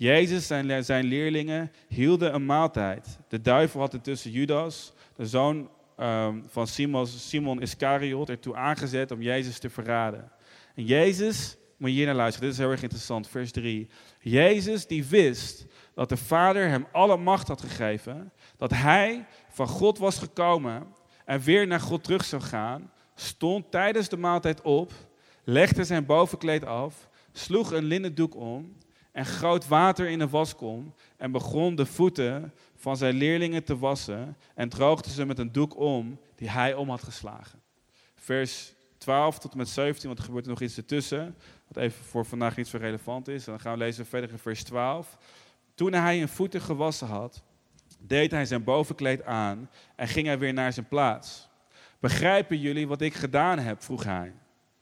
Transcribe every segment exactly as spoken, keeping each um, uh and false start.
Jezus en zijn, zijn leerlingen hielden een maaltijd. De duivel had intussen Judas, de zoon um, van Simon, Simon Iscariot, ertoe aangezet om Jezus te verraden. En Jezus, moet je hier naar luisteren, dit is heel erg interessant, vers drie. Jezus die wist dat de Vader hem alle macht had gegeven, dat hij van God was gekomen en weer naar God terug zou gaan, stond tijdens de maaltijd op, legde zijn bovenkleed af, sloeg een linnen doek om en goot water in een waskom en begon de voeten van zijn leerlingen te wassen en droogde ze met een doek om die hij om had geslagen. Vers twaalf tot en met zeventien, want er gebeurt er nog iets ertussen, wat even voor vandaag niet zo relevant is. En dan gaan we lezen verder in vers twaalf. Toen hij hun voeten gewassen had, deed hij zijn bovenkleed aan en ging hij weer naar zijn plaats. Begrijpen jullie wat ik gedaan heb, vroeg hij.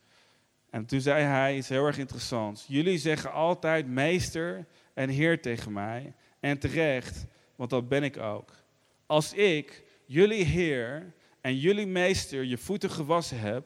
En toen zei hij iets heel erg interessants. Jullie zeggen altijd meester en heer tegen mij. En terecht, want dat ben ik ook. Als ik, jullie heer en jullie meester, je voeten gewassen heb,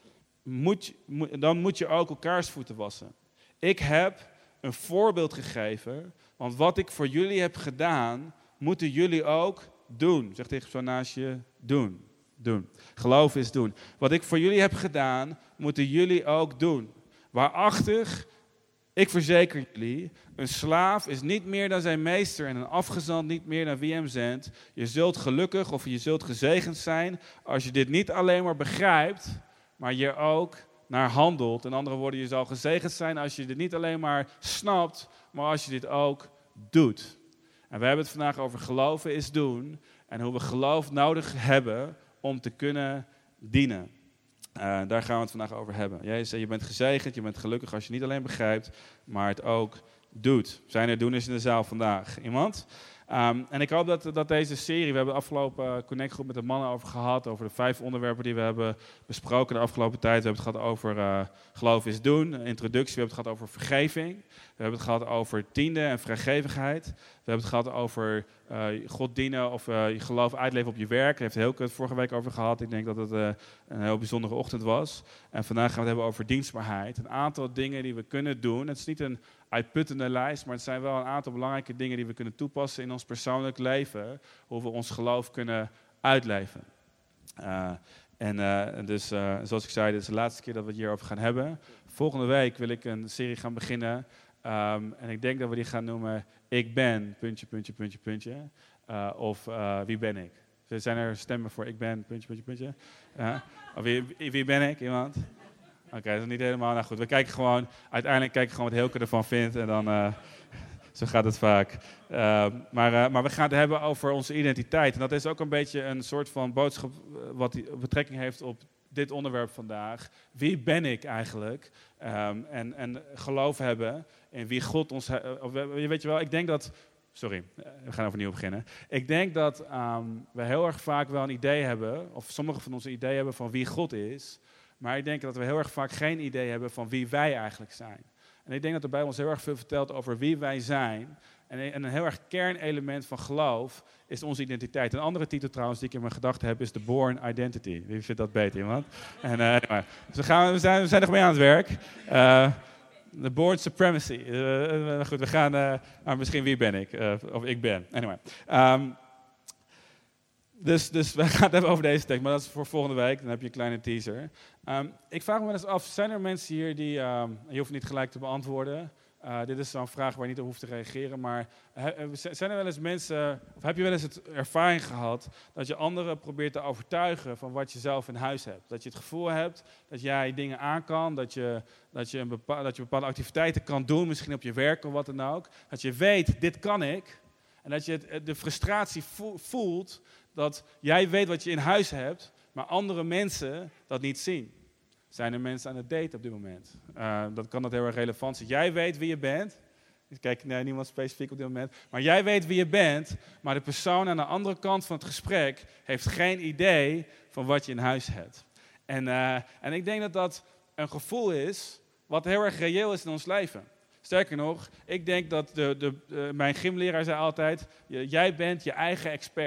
moet, dan moet je ook elkaars voeten wassen. Ik heb een voorbeeld gegeven, want wat ik voor jullie heb gedaan, moeten jullie ook doen. Zeg tegen zo naast je, doen. Doen. Geloof is doen. Wat ik voor jullie heb gedaan, moeten jullie ook doen. Waarachtig, ik verzeker jullie, een slaaf is niet meer dan zijn meester en een afgezant niet meer dan wie hem zendt. Je zult gelukkig of je zult gezegend zijn als je dit niet alleen maar begrijpt, maar je ook naar handelt. In andere woorden, je zal gezegend zijn als je dit niet alleen maar snapt, maar als je dit ook doet. En we hebben het vandaag over geloven is doen en hoe we geloof nodig hebben om te kunnen dienen. Uh, daar gaan we het vandaag over hebben. Jezus zei, je bent gezegend, je bent gelukkig als je niet alleen begrijpt, maar het ook doet. Zijn er doeners in de zaal vandaag? Iemand? Um, en ik hoop dat, dat deze serie, we hebben de afgelopen Connect groep met de mannen over gehad, over de vijf onderwerpen die we hebben besproken de afgelopen tijd. We hebben het gehad over uh, geloof is doen, een introductie, we hebben het gehad over vergeving. We hebben het gehad over tiende en vrijgevigheid. We hebben het gehad over uh, God dienen of uh, je geloof uitleven op je werk. Daar heeft Hilke het vorige week over gehad. Ik denk dat het uh, een heel bijzondere ochtend was. En vandaag gaan we het hebben over dienstbaarheid. Een aantal dingen die we kunnen doen. Het is niet een uitputtende lijst, maar het zijn wel een aantal belangrijke dingen die we kunnen toepassen in ons persoonlijk leven. Hoe we ons geloof kunnen uitleven. Uh, en uh, dus, uh, zoals ik zei, dit is de laatste keer dat we het hierover gaan hebben. Volgende week wil ik een serie gaan beginnen. Um, en ik denk dat we die gaan noemen Ik ben, puntje, puntje, puntje, puntje. Uh, of uh, wie ben ik? Zijn er stemmen voor ik ben, puntje, puntje, puntje? Uh, of wie, wie ben ik? Iemand? Oké, okay, dat is niet helemaal. Nou goed, we kijken gewoon, uiteindelijk kijken gewoon wat Hilke ervan vindt. En dan, uh, zo gaat het vaak. Uh, maar, uh, maar we gaan het hebben over onze identiteit. En dat is ook een beetje een soort van boodschap wat die betrekking heeft op dit onderwerp vandaag. Wie ben ik eigenlijk? Um, en, en geloof hebben in wie God ons... Uh, weet je wel, ik denk dat... Sorry, we gaan overnieuw beginnen. Ik denk dat um, we heel erg vaak wel een idee hebben, of sommigen van ons een idee hebben van wie God is. Maar ik denk dat we heel erg vaak geen idee hebben van wie wij eigenlijk zijn. En ik denk dat de Bijbel ons heel erg veel vertelt over wie wij zijn. En een heel erg kernelement van geloof is onze identiteit. Een andere titel trouwens die ik in mijn gedachten heb is The Born Identity. Wie vindt dat beter, iemand? En, uh, dus we, gaan, we, zijn, we zijn nog mee aan het werk. Uh, The Born Supremacy. Uh, goed, we gaan... Uh, maar misschien wie ben ik? Uh, of ik ben. Anyway. Um, dus, dus we gaan het hebben over deze tekst. Maar dat is voor volgende week. Dan heb je een kleine teaser. Um, ik vraag me wel eens af, zijn er mensen hier die... Um, je hoeft niet gelijk te beantwoorden. Uh, dit is zo'n vraag waar je niet op hoeft te reageren, maar he, zijn er wel eens mensen, of heb je wel eens het ervaring gehad dat je anderen probeert te overtuigen van wat je zelf in huis hebt? Dat je het gevoel hebt dat jij dingen aan kan, dat je, dat je, een bepaal, dat je bepaalde activiteiten kan doen, misschien op je werk of wat dan ook. Dat je weet, dit kan ik. En dat je het, de frustratie voelt dat jij weet wat je in huis hebt, maar andere mensen dat niet zien. Zijn er mensen aan het daten op dit moment? Uh, dat kan dat heel erg relevant zijn. Jij weet wie je bent. Ik kijk naar niemand specifiek op dit moment. Maar jij weet wie je bent. Maar de persoon aan de andere kant van het gesprek heeft geen idee van wat je in huis hebt. En, uh, en ik denk dat dat een gevoel is wat heel erg reëel is in ons leven. Sterker nog, ik denk dat de, de, de, mijn gymleraar zei altijd, jij bent je eigen expert.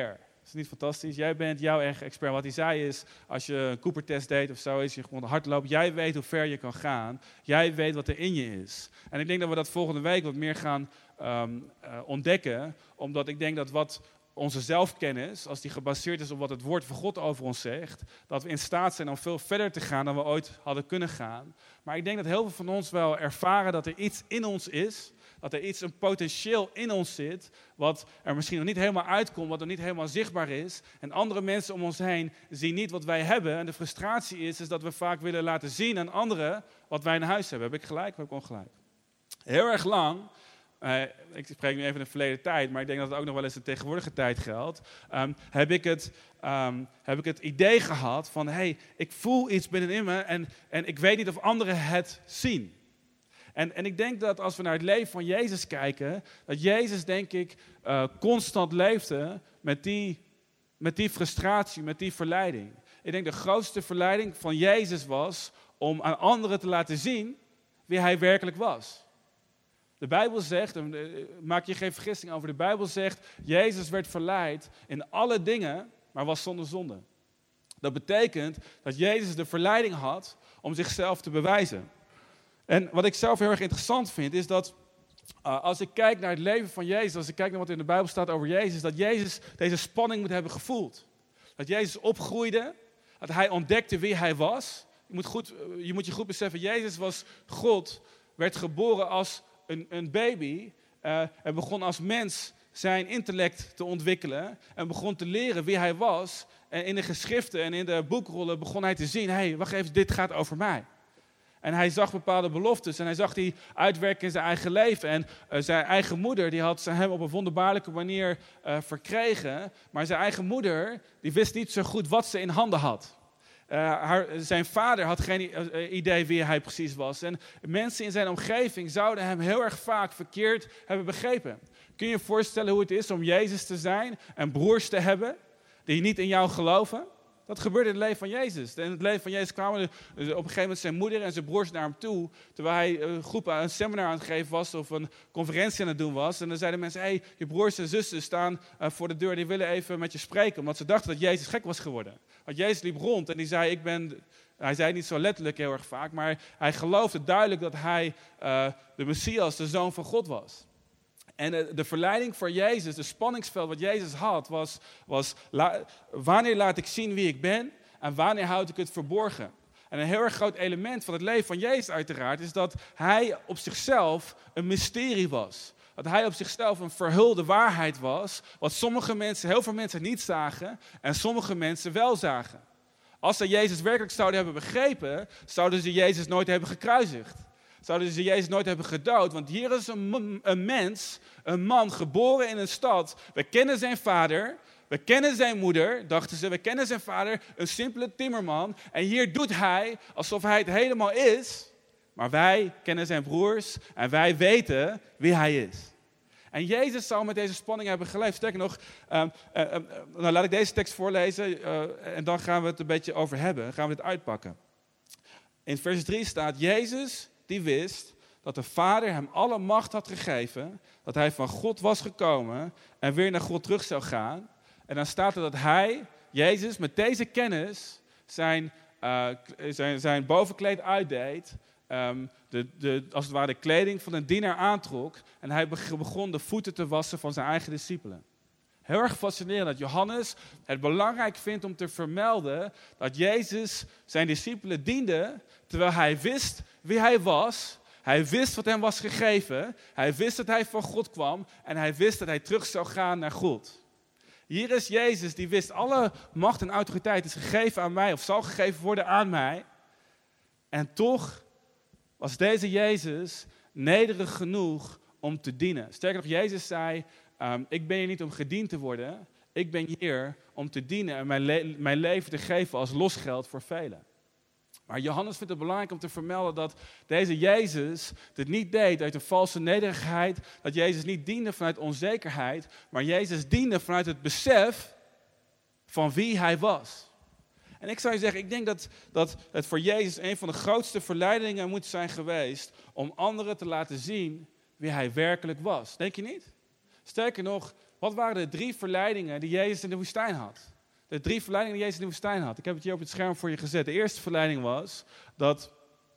Is het niet fantastisch? Jij bent jouw eigen expert. Wat hij zei is, als je een Cooper-test deed of zo, is je gewoon hard loopt. Jij weet hoe ver je kan gaan. Jij weet wat er in je is. En ik denk dat we dat volgende week wat meer gaan um, uh, ontdekken. Omdat ik denk dat wat onze zelfkennis, als die gebaseerd is op wat het woord van God over ons zegt, dat we in staat zijn om veel verder te gaan dan we ooit hadden kunnen gaan. Maar ik denk dat heel veel van ons wel ervaren dat er iets in ons is, dat er iets, een potentieel in ons zit, wat er misschien nog niet helemaal uitkomt, wat nog niet helemaal zichtbaar is. En andere mensen om ons heen zien niet wat wij hebben. En de frustratie is, is dat we vaak willen laten zien aan anderen wat wij in huis hebben. Heb ik gelijk of heb ik ongelijk? Heel erg lang, uh, ik spreek nu even in de verleden tijd, maar ik denk dat het ook nog wel eens de tegenwoordige tijd geldt, um, heb, ik het, um, heb ik het idee gehad van, hé, hey, ik voel iets binnenin me en, en ik weet niet of anderen het zien. En, en ik denk dat als we naar het leven van Jezus kijken, dat Jezus, denk ik, uh, constant leefde met die, met die frustratie, met die verleiding. Ik denk de grootste verleiding van Jezus was om aan anderen te laten zien wie hij werkelijk was. De Bijbel zegt, maak je geen vergissing over, de Bijbel zegt, Jezus werd verleid in alle dingen, maar was zonder zonde. Dat betekent dat Jezus de verleiding had om zichzelf te bewijzen. En wat ik zelf heel erg interessant vind, is dat uh, als ik kijk naar het leven van Jezus, als ik kijk naar wat in de Bijbel staat over Jezus, dat Jezus deze spanning moet hebben gevoeld. Dat Jezus opgroeide, dat hij ontdekte wie hij was. Je moet, goed, je moet je goed beseffen, Jezus was God, werd geboren als een, een baby uh, en begon als mens zijn intellect te ontwikkelen en begon te leren wie hij was. En in de geschriften en in de boekrollen begon hij te zien, hé, hey, wacht even, dit gaat over mij. En hij zag bepaalde beloftes en hij zag die uitwerken in zijn eigen leven. En uh, zijn eigen moeder die had hem op een wonderbaarlijke manier uh, verkregen. Maar zijn eigen moeder die wist niet zo goed wat ze in handen had. Uh, haar, zijn vader had geen uh, idee wie hij precies was. En mensen in zijn omgeving zouden hem heel erg vaak verkeerd hebben begrepen. Kun je je voorstellen hoe het is om Jezus te zijn en broers te hebben die niet in jou geloven? Dat gebeurde in het leven van Jezus. In het leven van Jezus kwamen op een gegeven moment zijn moeder en zijn broers naar hem toe, terwijl hij een groep een seminar aan het geven was of een conferentie aan het doen was. En dan zeiden mensen, hé, hey, je broers en zussen staan uh, voor de deur, die willen even met je spreken. Omdat ze dachten dat Jezus gek was geworden. Want Jezus liep rond en die zei, ik ben... Hij zei niet zo letterlijk heel erg vaak, maar hij geloofde duidelijk dat hij uh, de Messias, de Zoon van God was. En de verleiding voor Jezus, de spanningsveld wat Jezus had, was, was la, wanneer laat ik zien wie ik ben en wanneer houd ik het verborgen. En een heel erg groot element van het leven van Jezus uiteraard is dat hij op zichzelf een mysterie was. Dat hij op zichzelf een verhulde waarheid was, wat sommige mensen, heel veel mensen niet zagen en sommige mensen wel zagen. Als ze Jezus werkelijk zouden hebben begrepen, zouden ze Jezus nooit hebben gekruisigd. Zouden ze Jezus nooit hebben gedood. Want hier is een, een mens, een man, geboren in een stad. We kennen zijn vader, we kennen zijn moeder, dachten ze. We kennen zijn vader, een simpele timmerman. En hier doet hij alsof hij het helemaal is. Maar wij kennen zijn broers en wij weten wie hij is. En Jezus zou met deze spanning hebben geleefd. Sterker nog, uh, uh, uh, nou laat ik deze tekst voorlezen uh, en dan gaan we het een beetje over hebben. Dan gaan we dit uitpakken. In vers drie staat, Jezus die wist dat de Vader hem alle macht had gegeven, dat hij van God was gekomen en weer naar God terug zou gaan. En dan staat er dat hij, Jezus, met deze kennis zijn, uh, zijn, zijn bovenkleed uitdeed, um, de, de, als het ware de kleding van een dienaar aantrok en hij begon de voeten te wassen van zijn eigen discipelen. Heel erg fascinerend dat Johannes het belangrijk vindt om te vermelden dat Jezus zijn discipelen diende, terwijl hij wist wie hij was. Hij wist wat hem was gegeven. Hij wist dat hij van God kwam en hij wist dat hij terug zou gaan naar God. Hier is Jezus die wist alle macht en autoriteit is gegeven aan mij of zal gegeven worden aan mij. En toch was deze Jezus nederig genoeg om te dienen. Sterker nog, Jezus zei, Um, ik ben hier niet om gediend te worden. Ik ben hier om te dienen en mijn, le- mijn leven te geven als losgeld voor velen. Maar Johannes vindt het belangrijk om te vermelden dat deze Jezus dit niet deed uit een valse nederigheid. Dat Jezus niet diende vanuit onzekerheid. Maar Jezus diende vanuit het besef van wie hij was. En ik zou je zeggen, ik denk dat, dat het voor Jezus een van de grootste verleidingen moet zijn geweest om anderen te laten zien wie hij werkelijk was. Denk je niet? Sterker nog, Wat waren de drie verleidingen die Jezus in de woestijn had? De drie verleidingen die Jezus in de woestijn had. Ik heb het hier op het scherm voor je gezet. De eerste verleiding was dat,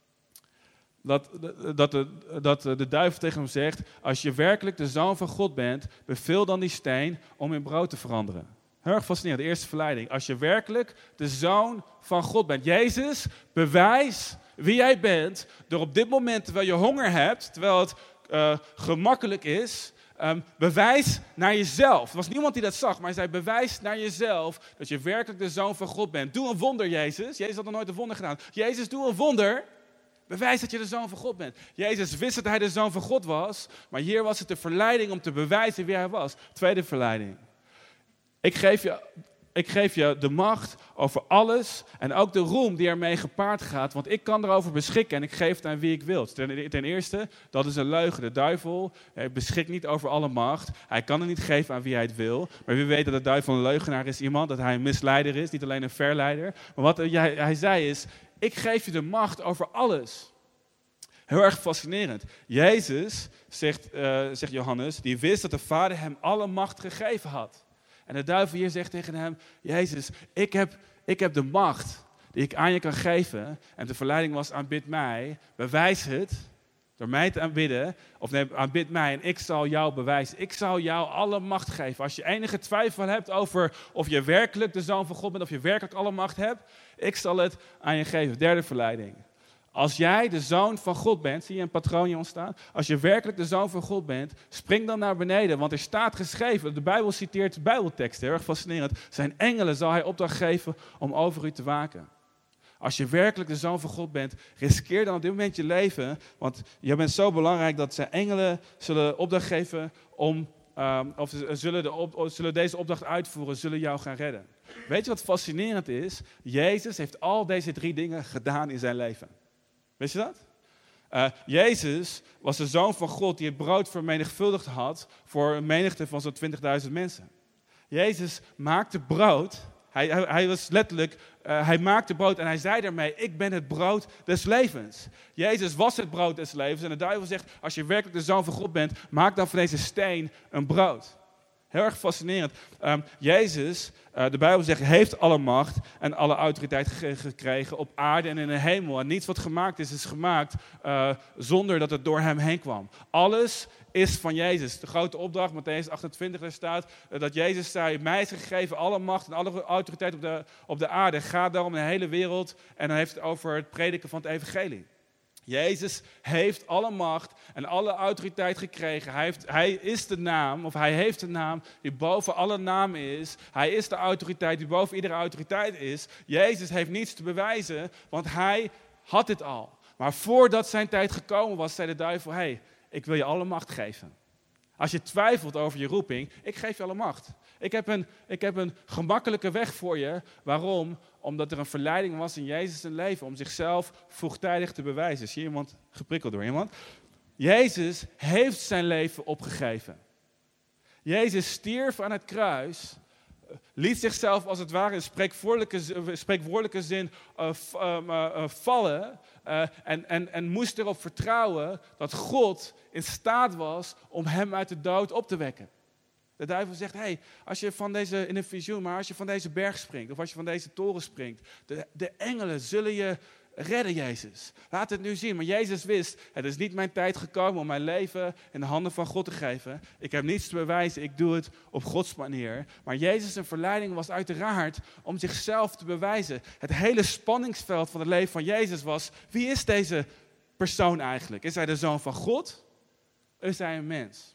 dat, dat, de, dat de duivel tegen hem zegt, als je werkelijk de Zoon van God bent, beveel dan die steen om in brood te veranderen. Heel erg fascinerend, de eerste verleiding. Als je werkelijk de Zoon van God bent. Jezus, bewijs wie jij bent door op dit moment, terwijl je honger hebt, terwijl het uh, gemakkelijk is, um, bewijs naar jezelf. Er was niemand die dat zag, maar hij zei, bewijs naar jezelf dat je werkelijk de Zoon van God bent. Doe een wonder, Jezus. Jezus had nog nooit een wonder gedaan. Jezus, doe een wonder. Bewijs dat je de Zoon van God bent. Jezus wist dat hij de Zoon van God was, maar hier was het de verleiding om te bewijzen wie hij was. Tweede verleiding. Ik geef je, ik geef je de macht over alles en ook de roem die ermee gepaard gaat, want ik kan erover beschikken en ik geef het aan wie ik wil. Ten, ten eerste, dat is een leugen. De duivel hij beschikt niet over alle macht. Hij kan het niet geven aan wie hij het wil. Maar wie weet dat de duivel een leugenaar is iemand, dat hij een misleider is, niet alleen een verleider. Maar wat hij, hij zei is, ik geef je de macht over alles. Heel erg fascinerend. Jezus, zegt, uh, zegt Johannes, die wist dat de Vader hem alle macht gegeven had. En de duivel hier zegt tegen hem, Jezus, ik heb, ik heb de macht die ik aan je kan geven. En de verleiding was, aanbid mij, bewijs het door mij te aanbidden. Of nee, aanbid mij en ik zal jou bewijzen. Ik zal jou alle macht geven. Als je enige twijfel hebt over of je werkelijk de Zoon van God bent, of je werkelijk alle macht hebt, ik zal het aan je geven. Derde verleiding. Als jij de Zoon van God bent, zie je een patroon hier ontstaan? Als je werkelijk de Zoon van God bent, spring dan naar beneden. Want er staat geschreven, de Bijbel citeert de Bijbeltekst, heel erg fascinerend. Zijn engelen zal hij opdracht geven om over u te waken. Als je werkelijk de Zoon van God bent, riskeer dan op dit moment je leven. Want je bent zo belangrijk dat zijn engelen zullen opdracht geven om, um, of zullen, de op, zullen deze opdracht uitvoeren, zullen jou gaan redden. Weet je wat fascinerend is? Jezus heeft al deze drie dingen gedaan in zijn leven. Wist je dat? Uh, Jezus was de Zoon van God die het brood vermenigvuldigd had voor een menigte van zo'n twintigduizend mensen. Jezus maakte brood. Hij, hij, hij was letterlijk, uh, hij maakte brood en hij zei daarmee, ik ben het brood des levens. Jezus was het brood des levens en de duivel zegt, als je werkelijk de Zoon van God bent, maak dan van deze steen een brood. Heel erg fascinerend. Um, Jezus, uh, de Bijbel zegt, heeft alle macht en alle autoriteit ge- gekregen op aarde en in de hemel. En niets wat gemaakt is, is gemaakt uh, zonder dat het door hem heen kwam. Alles is van Jezus. De grote opdracht, Mattheüs achtentwintig, daar staat uh, dat Jezus zei, mij is gegeven alle macht en alle autoriteit op de, op de aarde. Ga daarom in de hele wereld en dan heeft het over het prediken van het evangelie. Jezus heeft alle macht en alle autoriteit gekregen. Hij, heeft, hij is de naam, of hij heeft de naam die boven alle namen is. Hij is de autoriteit die boven iedere autoriteit is. Jezus heeft niets te bewijzen, want hij had dit al. Maar voordat zijn tijd gekomen was, zei de duivel, hé, hey, ik wil je alle macht geven. Als je twijfelt over je roeping, ik geef je alle macht. Ik heb een, ik heb een gemakkelijke weg voor je. Waarom? Omdat er een verleiding was in Jezus' leven om zichzelf vroegtijdig te bewijzen. Zie je iemand geprikkeld door iemand? Jezus heeft zijn leven opgegeven. Jezus stierf aan het kruis, liet zichzelf als het ware in spreekwoordelijke, spreekwoordelijke zin uh, uh, uh, vallen uh, en, en, en moest erop vertrouwen dat God in staat was om hem uit de dood op te wekken. De duivel zegt, hey, als je van deze, in een visioen, maar als je van deze berg springt, of als je van deze toren springt, de, de engelen zullen je redden, Jezus. Laat het nu zien. Maar Jezus wist, het is niet mijn tijd gekomen om mijn leven in de handen van God te geven. Ik heb niets te bewijzen, ik doe het op Gods manier. Maar Jezus' verleiding was uiteraard om zichzelf te bewijzen. Het hele spanningsveld van het leven van Jezus was, wie is deze persoon eigenlijk? Is hij de Zoon van God? Of is hij een mens?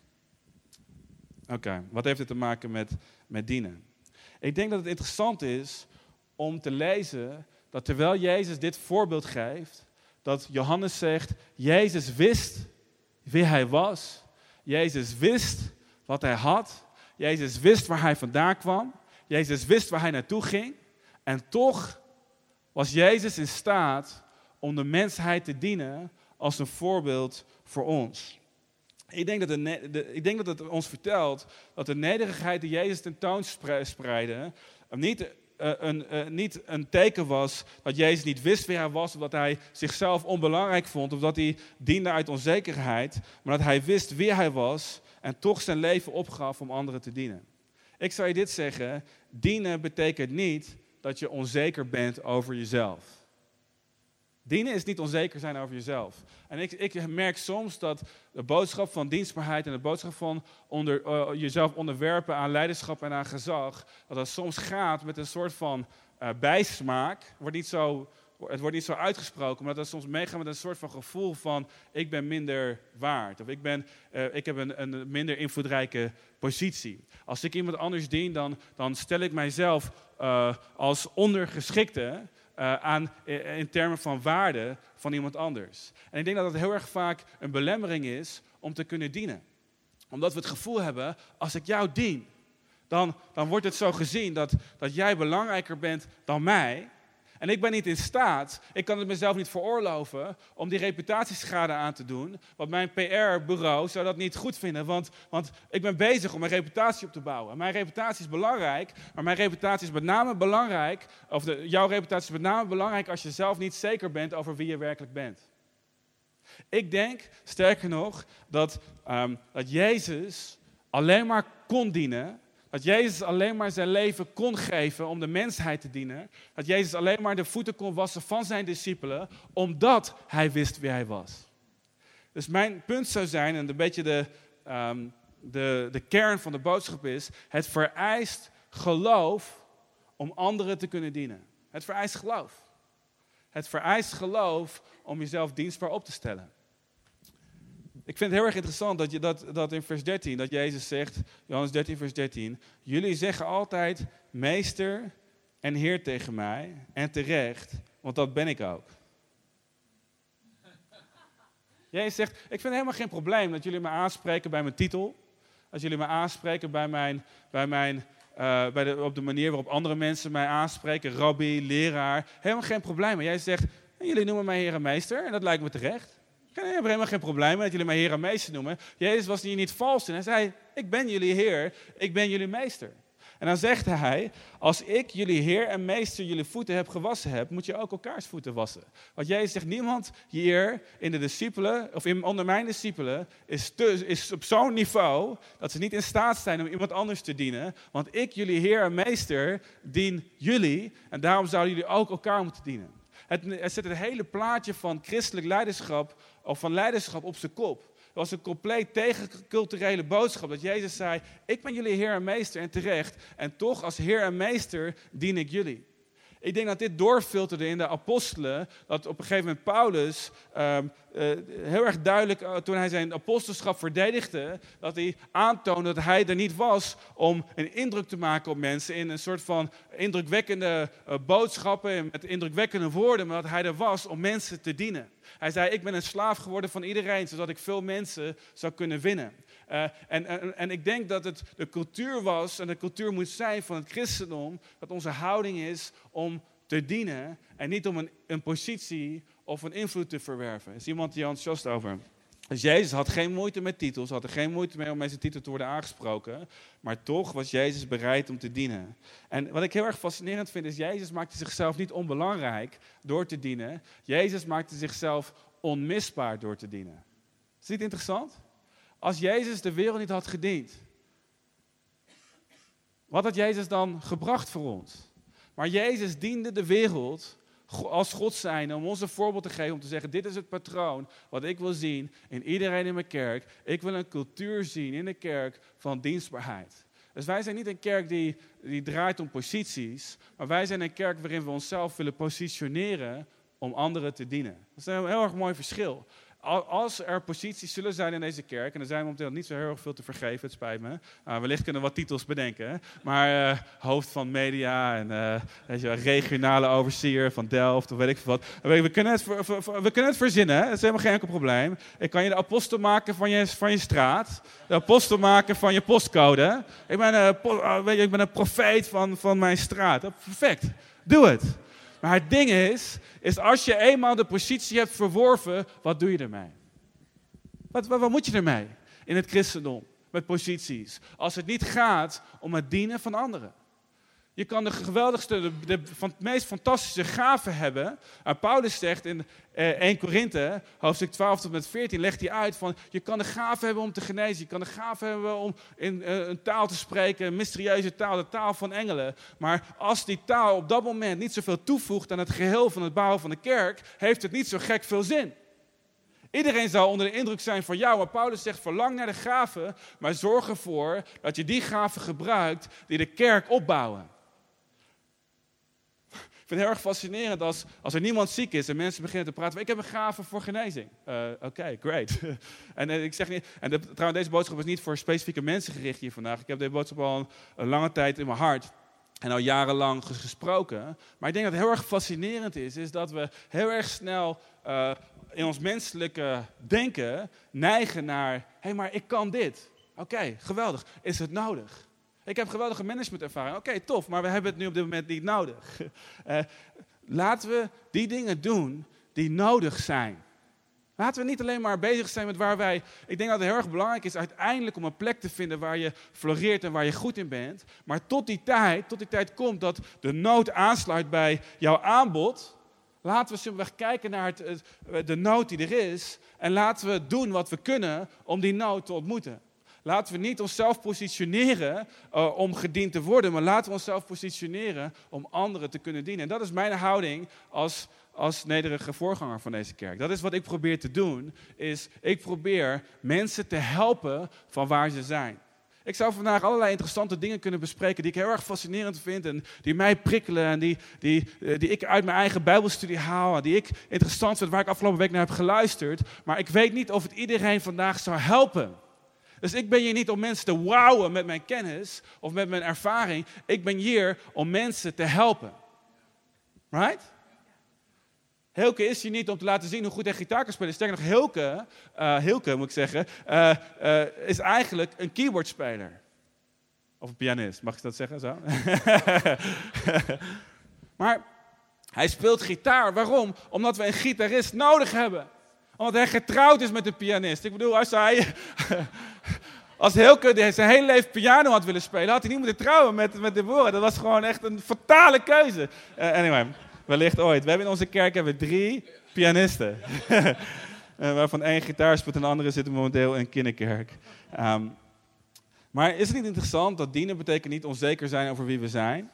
Oké, okay, wat heeft dit te maken met, met dienen? Ik denk dat het interessant is om te lezen dat terwijl Jezus dit voorbeeld geeft, dat Johannes zegt, Jezus wist wie hij was. Jezus wist wat hij had. Jezus wist waar hij vandaan kwam. Jezus wist waar hij naartoe ging. En toch was Jezus in staat om de mensheid te dienen als een voorbeeld voor ons. Ik denk, dat de, de, ik denk dat het ons vertelt dat de nederigheid die Jezus tentoonspreidde niet, uh, een, uh, niet een teken was dat Jezus niet wist wie hij was, of dat hij zichzelf onbelangrijk vond, of dat hij diende uit onzekerheid, maar dat hij wist wie hij was en toch zijn leven opgaf om anderen te dienen. Ik zou je dit zeggen, dienen betekent niet dat je onzeker bent over jezelf. Dienen is niet onzeker zijn over jezelf. En ik, ik merk soms dat de boodschap van dienstbaarheid en de boodschap van onder, uh, jezelf onderwerpen aan leiderschap en aan gezag, dat dat soms gaat met een soort van uh, bijsmaak. Wordt niet zo, het wordt niet zo uitgesproken, maar dat het soms meegaat met een soort van gevoel van ik ben minder waard. Of ik, ben, uh, ik heb een, een minder invloedrijke positie. Als ik iemand anders dien, dan, dan stel ik mijzelf uh, als ondergeschikte Uh, aan, in termen van waarde van iemand anders. En ik denk dat dat heel erg vaak een belemmering is om te kunnen dienen. Omdat we het gevoel hebben, als ik jou dien, dan, dan wordt het zo gezien dat, dat jij belangrijker bent dan mij. En ik ben niet in staat, ik kan het mezelf niet veroorloven om die reputatieschade aan te doen. Want mijn P R-bureau zou dat niet goed vinden, want, want ik ben bezig om mijn reputatie op te bouwen. Mijn reputatie is belangrijk, maar mijn reputatie is met name belangrijk, of de, jouw reputatie is met name belangrijk als je zelf niet zeker bent over wie je werkelijk bent. Ik denk, sterker nog, dat, um, dat Jezus alleen maar kon dienen. Dat Jezus alleen maar zijn leven kon geven om de mensheid te dienen. Dat Jezus alleen maar de voeten kon wassen van zijn discipelen, omdat hij wist wie hij was. Dus mijn punt zou zijn, en een beetje de, um, de, de kern van de boodschap is, het vereist geloof om anderen te kunnen dienen. Het vereist geloof. Het vereist geloof om jezelf dienstbaar op te stellen. Ik vind het heel erg interessant dat, je, dat, dat in vers dertien, dat Jezus zegt, Johannes dertien vers dertien, jullie zeggen altijd meester en heer tegen mij, en terecht, want dat ben ik ook. Jezus zegt, ik vind het helemaal geen probleem dat jullie me aanspreken bij mijn titel, dat jullie me aanspreken bij mijn, bij mijn, uh, bij de, op de manier waarop andere mensen mij aanspreken, rabbi, leraar, helemaal geen probleem. Maar jij zegt, jullie noemen mij heer en meester, en dat lijkt me terecht. Ik heb helemaal geen probleem met dat jullie mij heer en meester noemen. Jezus was hier niet vals in. Hij zei, ik ben jullie heer, ik ben jullie meester. En dan zegt hij, als ik jullie heer en meester jullie voeten heb gewassen heb, moet je ook elkaars voeten wassen. Want Jezus zegt, niemand hier in de discipelen, of in, onder mijn discipelen, is, te, is op zo'n niveau dat ze niet in staat zijn om iemand anders te dienen. Want ik, jullie heer en meester, dien jullie en daarom zouden jullie ook elkaar moeten dienen. Het, het zet het hele plaatje van christelijk leiderschap, of van leiderschap op zijn kop. Het was een compleet tegenculturele boodschap. Dat Jezus zei, ik ben jullie heer en meester en terecht. En toch als heer en meester dien ik jullie. Ik denk dat dit doorfilterde in de apostelen. Dat op een gegeven moment Paulus um, uh, heel erg duidelijk, uh, toen hij zijn apostelschap verdedigde, dat hij aantoonde dat hij er niet was om een indruk te maken op mensen in een soort van indrukwekkende uh, boodschappen en met indrukwekkende woorden, maar dat hij er was om mensen te dienen. Hij zei, ik ben een slaaf geworden van iedereen, zodat ik veel mensen zou kunnen winnen. Uh, en, en, en ik denk dat het de cultuur was en de cultuur moet zijn van het christendom, dat onze houding is om te dienen en niet om een, een positie of een invloed te verwerven. Er is iemand die enthousiast over. Dus Jezus had geen moeite met titels, had er geen moeite mee om met zijn titel te worden aangesproken, maar toch was Jezus bereid om te dienen. En wat ik heel erg fascinerend vind is, Jezus maakte zichzelf niet onbelangrijk door te dienen. Jezus maakte zichzelf onmisbaar door te dienen. Is dit interessant? Als Jezus de wereld niet had gediend, wat had Jezus dan gebracht voor ons? Maar Jezus diende de wereld als God zijnde om ons een voorbeeld te geven, om te zeggen, dit is het patroon wat ik wil zien in iedereen in mijn kerk. Ik wil een cultuur zien in de kerk van dienstbaarheid. Dus wij zijn niet een kerk die, die draait om posities, maar wij zijn een kerk waarin we onszelf willen positioneren om anderen te dienen. Dat is een heel erg mooi verschil. Als er posities zullen zijn in deze kerk, en er zijn momenteel niet zo heel erg veel te vergeven, het spijt me. Uh, wellicht kunnen we wat titels bedenken. Maar uh, hoofd van media en uh, weet je, regionale overseer van Delft of weet ik veel wat. We, we, kunnen, het ver, ver, ver, we kunnen het verzinnen, hè? Dat is helemaal geen enkel probleem. Ik kan je de apostel maken van je, van je straat. De apostel maken van je postcode. Ik ben, uh, po, uh, weet je, ik ben een profeet van, van mijn straat. Uh, perfect, doe het. Maar het ding is, is als je eenmaal de positie hebt verworven, wat doe je ermee? Wat, wat, wat moet je ermee in het christendom, met posities? Als het niet gaat om het dienen van anderen. Je kan de geweldigste, de, de, van het meest fantastische gaven hebben. En Paulus zegt in uh, Eerste Korinthe, hoofdstuk twaalf tot met veertien, legt hij uit van, je kan de gave hebben om te genezen. Je kan de gave hebben om in uh, een taal te spreken, een mysterieuze taal, de taal van engelen. Maar als die taal op dat moment niet zoveel toevoegt aan het geheel van het bouwen van de kerk, heeft het niet zo gek veel zin. Iedereen zal onder de indruk zijn van jou, maar Paulus zegt, verlang naar de gaven, maar zorg ervoor dat je die gaven gebruikt die de kerk opbouwen. Ik vind het heel erg fascinerend als, als er niemand ziek is en mensen beginnen te praten. Ik heb een gave voor genezing. Uh, Oké, okay, great. en uh, ik zeg niet, en de, trouwens, deze boodschap is niet voor specifieke mensen gericht hier vandaag. Ik heb deze boodschap al een, een lange tijd in mijn hart en al jarenlang gesproken. Maar ik denk dat het heel erg fascinerend is, is dat we heel erg snel uh, in ons menselijke denken neigen naar, hé, hey, maar ik kan dit. Oké, okay, geweldig. Is het nodig? Ik heb geweldige managementervaring. Oké, okay, tof, maar we hebben het nu op dit moment niet nodig. Uh, laten we die dingen doen die nodig zijn. Laten we niet alleen maar bezig zijn met waar wij... Ik denk dat het heel erg belangrijk is uiteindelijk om een plek te vinden waar je floreert en waar je goed in bent. Maar tot die tijd, tot die tijd komt dat de nood aansluit bij jouw aanbod. Laten we simpelweg kijken naar het, het, de nood die er is. En laten we doen wat we kunnen om die nood te ontmoeten. Laten we niet onszelf positioneren uh, om gediend te worden, maar laten we onszelf positioneren om anderen te kunnen dienen. En dat is mijn houding als, als nederige voorganger van deze kerk. Dat is wat ik probeer te doen, is ik probeer mensen te helpen van waar ze zijn. Ik zou vandaag allerlei interessante dingen kunnen bespreken die ik heel erg fascinerend vind en die mij prikkelen en die, die, die ik uit mijn eigen bijbelstudie haal, die ik interessant vind, waar ik afgelopen week naar heb geluisterd. Maar ik weet niet of het iedereen vandaag zou helpen. Dus ik ben hier niet om mensen te wowen met mijn kennis of met mijn ervaring. Ik ben hier om mensen te helpen. Right? Hilke is hier niet om te laten zien hoe goed hij gitaar kan spelen. Sterker nog, Hilke, uh, Hilke moet ik zeggen, uh, uh, is eigenlijk een keyboardspeler. Of een pianist, mag ik dat zeggen zo? Maar hij speelt gitaar. Waarom? Omdat we een gitarist nodig hebben. Omdat hij getrouwd is met een pianist. Ik bedoel, als hij... Als Hilke zijn hele leven piano had willen spelen, had hij niet moeten trouwen met, met Deborah. Dat was gewoon echt een fatale keuze. Uh, anyway, wellicht ooit. We hebben in onze kerk hebben we drie pianisten. uh, waarvan één gitaar speelt en de andere zit momenteel in kinderkerk. Um, maar is het niet interessant dat dienen betekent niet onzeker zijn over wie we zijn?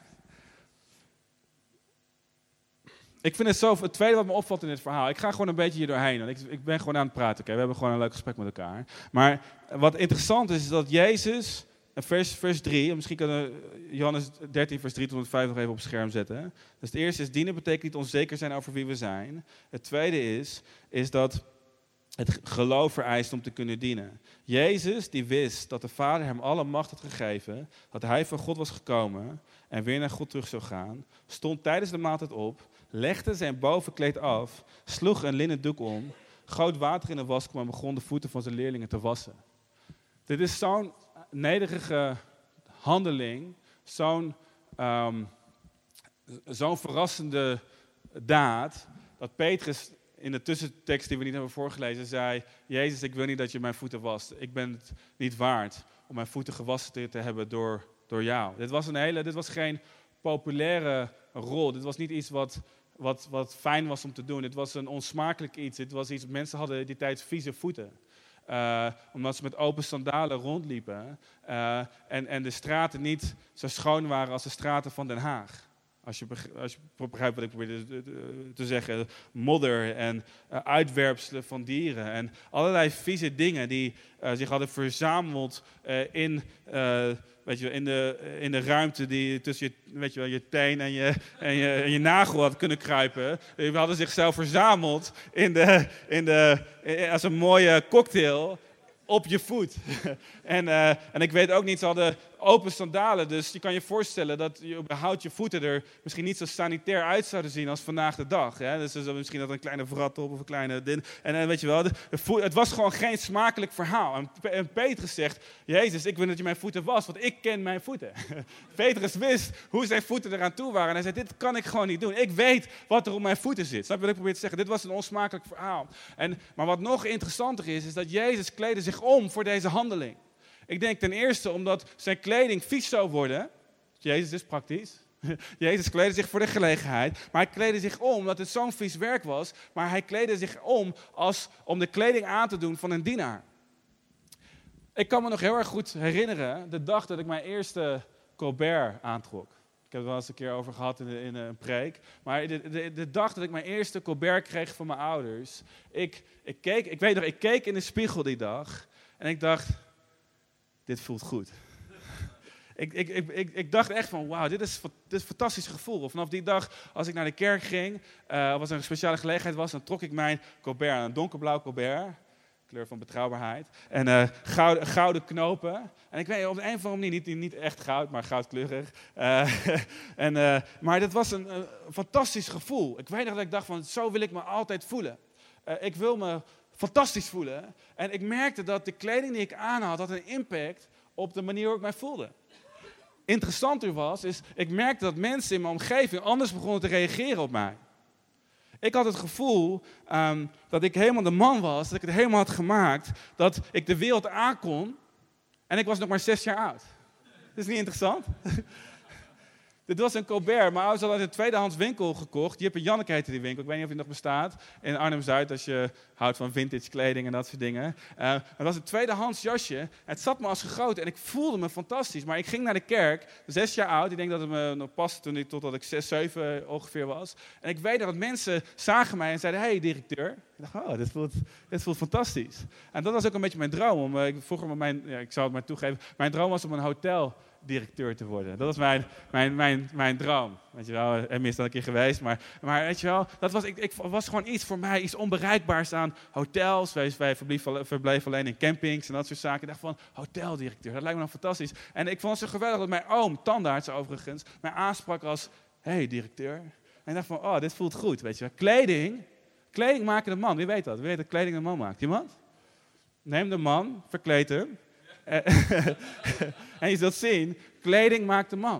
Ik vind het zo, het tweede wat me opvalt in dit verhaal, ik ga gewoon een beetje hier doorheen, want ik, ik ben gewoon aan het praten, okay? We hebben gewoon een leuk gesprek met elkaar. Maar wat interessant is, is dat Jezus, vers, vers drie, misschien kunnen we Johannes dertien, vers drie tot en met vijf nog even op het scherm zetten. Dus het eerste is, dienen betekent niet onzeker zijn over wie we zijn. Het tweede is, is dat het geloof vereist om te kunnen dienen. Jezus, die wist dat de Vader hem alle macht had gegeven, dat hij van God was gekomen en weer naar God terug zou gaan, stond tijdens de maaltijd op, legde zijn bovenkleed af, sloeg een linnen doek om, goot water in een waskom en begon de voeten van zijn leerlingen te wassen. Dit is zo'n nederige handeling, zo'n, um, zo'n verrassende daad, dat Petrus in de tussentekst die we niet hebben voorgelezen zei, Jezus, ik wil niet dat je mijn voeten wast. Ik ben het niet waard om mijn voeten gewassen te, te hebben door, door jou. Dit was, een hele, dit was geen populaire rol. Dit was niet iets wat, wat, wat fijn was om te doen. Dit was een onsmakelijk iets. Dit was iets, mensen hadden die tijd vieze voeten. Uh, omdat ze met open sandalen rondliepen. Uh, en, en de straten niet zo schoon waren als de straten van Den Haag. Als je, als je begrijpt wat ik probeer te, te zeggen. Modder en uh, uitwerpselen van dieren. En allerlei vieze dingen die uh, zich hadden verzameld uh, in, uh, weet je, in, de, in de ruimte die tussen je, weet je, wel, je teen en je, en, je, en je nagel had kunnen kruipen. Die hadden zichzelf verzameld in de, in de, in, als een mooie cocktail op je voet. en, uh, en ik weet ook niet, ze hadden open sandalen, dus je kan je voorstellen dat je überhaupt je voeten er misschien niet zo sanitair uit zouden zien als vandaag de dag. Hè? Dus er misschien dat een kleine wrat op of een kleine din. En uh, weet je wel, de, de voet, het was gewoon geen smakelijk verhaal. En, en Petrus zegt, Jezus, ik wil dat je mijn voeten wast, want ik ken mijn voeten. Petrus wist hoe zijn voeten eraan toe waren. En hij zei, dit kan ik gewoon niet doen. Ik weet wat er op mijn voeten zit. Snap je wat ik probeer te zeggen? Dit was een onsmakelijk verhaal. En, maar wat nog interessanter is, is dat Jezus kleedde zich om voor deze handeling. Ik denk ten eerste omdat zijn kleding vies zou worden. Jezus is praktisch. Jezus kleedde zich voor de gelegenheid, maar hij kleedde zich om omdat het zo'n vies werk was. Maar hij kleedde zich om als, om de kleding aan te doen van een dienaar. Ik kan me nog heel erg goed herinneren de dag dat ik mijn eerste Colbert aantrok. Ik heb het wel eens een keer over gehad in, in een preek. Maar de, de, de dag dat ik mijn eerste Colbert kreeg van mijn ouders. Ik, ik, keek, ik weet nog, ik keek in de spiegel die dag. En ik dacht, dit voelt goed. ik, ik, ik, ik, ik dacht echt van, wauw, dit is, dit is een fantastisch gevoel. Vanaf die dag, als ik naar de kerk ging, uh, als er een speciale gelegenheid was, dan trok ik mijn Colbert aan. Een donkerblauw Colbert. Kleur van betrouwbaarheid. En uh, gouden, gouden knopen. En ik weet op de een of andere manier, niet, niet echt goud, maar goudkleurig. Uh, en, uh, maar dat was een, een fantastisch gevoel. Ik weet nog dat ik dacht van, zo wil ik me altijd voelen. Uh, ik wil me fantastisch voelen. En ik merkte dat de kleding die ik aan had, had een impact op de manier waarop ik mij voelde. Interessanter was, is ik merkte dat mensen in mijn omgeving anders begonnen te reageren op mij. Ik had het gevoel um, dat ik helemaal de man was, dat ik het helemaal had gemaakt, dat ik de wereld aankon en ik was nog maar zes jaar oud. Dat is niet interessant? Dit was een Colbert. Mijn ouders hadden uit een tweedehands winkel gekocht. Jip en Janneke heette die winkel. Ik weet niet of die nog bestaat. In Arnhem-Zuid, als je houdt van vintage kleding en dat soort dingen. Uh, het was een tweedehands jasje. Het zat me als gegoten en ik voelde me fantastisch. Maar ik ging naar de kerk, zes jaar oud. Ik denk dat het me nog paste toen ik, totdat ik zes, zeven ongeveer was. En ik weet dat mensen zagen mij en zeiden, hey directeur. Ik dacht, oh, dit voelt, dit voelt fantastisch. En dat was ook een beetje mijn droom. Om, uh, vroeger, mijn, ja, ik zou het maar toegeven, mijn droom was om een hotel directeur te worden. Dat was mijn, mijn, mijn, mijn droom. Weet je wel, er is dan een keer geweest. Maar, maar weet je wel, dat was, ik, ik was gewoon iets voor mij, iets onbereikbaars aan hotels. Wij, wij verbleven alleen in campings en dat soort zaken. Ik dacht van, hoteldirecteur, dat lijkt me nou fantastisch. En ik vond het zo geweldig dat mijn oom, tandarts overigens, mij aansprak als, hey directeur. En ik dacht van, oh, dit voelt goed, weet je wel. Kleding, kleding maken de man. Wie weet dat? Wie weet dat kleding de man maakt? Iemand? Neem de man, verkleed hem. En je zult zien, kleding maakt de man.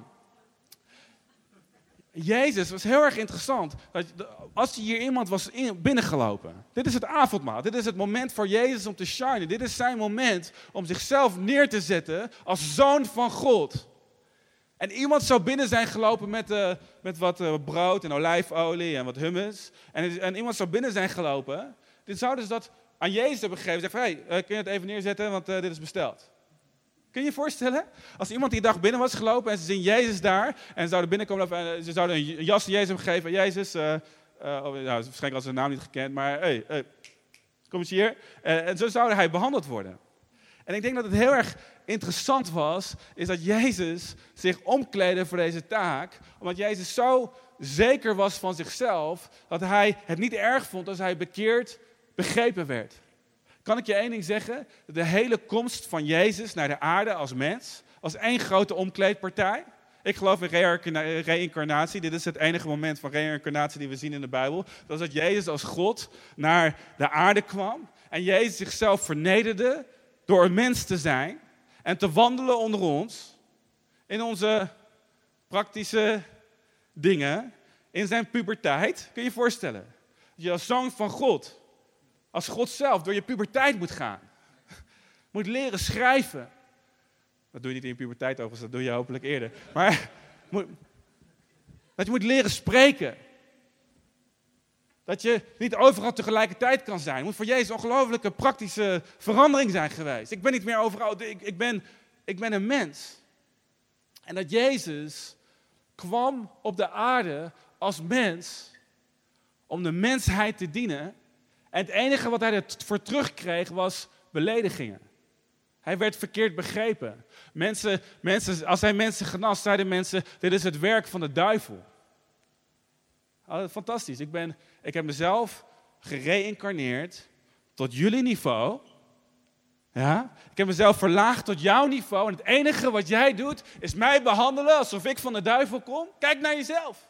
Jezus was heel erg interessant. Als hier iemand was binnengelopen. Dit is het avondmaal. Dit is het moment voor Jezus om te shinen. Dit is zijn moment om zichzelf neer te zetten als zoon van God. En iemand zou binnen zijn gelopen met, uh, met wat uh, brood en olijfolie en wat hummus. En, en iemand zou binnen zijn gelopen. Dit zouden ze dat aan Jezus hebben gegeven. Zeggen van, hey, uh, kun je het even neerzetten, want uh, dit is besteld. Kun je je voorstellen? Als iemand die dag binnen was gelopen en ze zien Jezus daar. En ze zouden binnenkomen en ze zouden een jas aan Jezus geven. Jezus, uh, uh, oh, nou, waarschijnlijk had ze de naam niet gekend, maar hey, hey, kom eens hier. Uh, en zo zou hij behandeld worden. En ik denk dat het heel erg interessant was, is dat Jezus zich omkleedde voor deze taak. Omdat Jezus zo zeker was van zichzelf, dat hij het niet erg vond als hij bekeerd begrepen werd. Kan ik je één ding zeggen? De hele komst van Jezus naar de aarde als mens, als één grote omkleedpartij. Ik geloof in reïncarnatie. Dit is het enige moment van reïncarnatie die we zien in de Bijbel. Dat is dat Jezus als God naar de aarde kwam. En Jezus zichzelf vernederde door een mens te zijn. En te wandelen onder ons. In onze praktische dingen. In zijn puberteit. Kun je je voorstellen? Dat je als zoon van God, als God zelf, door je puberteit moet gaan. Moet leren schrijven. Dat doe je niet in je puberteit overigens, dat doe je hopelijk eerder. Maar moet, dat je moet leren spreken. Dat je niet overal tegelijkertijd kan zijn. Het moet voor Jezus een ongelofelijke praktische verandering zijn geweest. Ik ben niet meer overal, ik, ik, ben, ik ben een mens. En dat Jezus kwam op de aarde als mens om de mensheid te dienen. En het enige wat hij ervoor terugkreeg was beledigingen. Hij werd verkeerd begrepen. Mensen, mensen, als hij mensen genas, zeiden mensen, dit is het werk van de duivel. Oh, fantastisch. Ik, ben, ik heb mezelf gereïncarneerd tot jullie niveau. Ja? Ik heb mezelf verlaagd tot jouw niveau. En het enige wat jij doet, is mij behandelen alsof ik van de duivel kom. Kijk naar jezelf.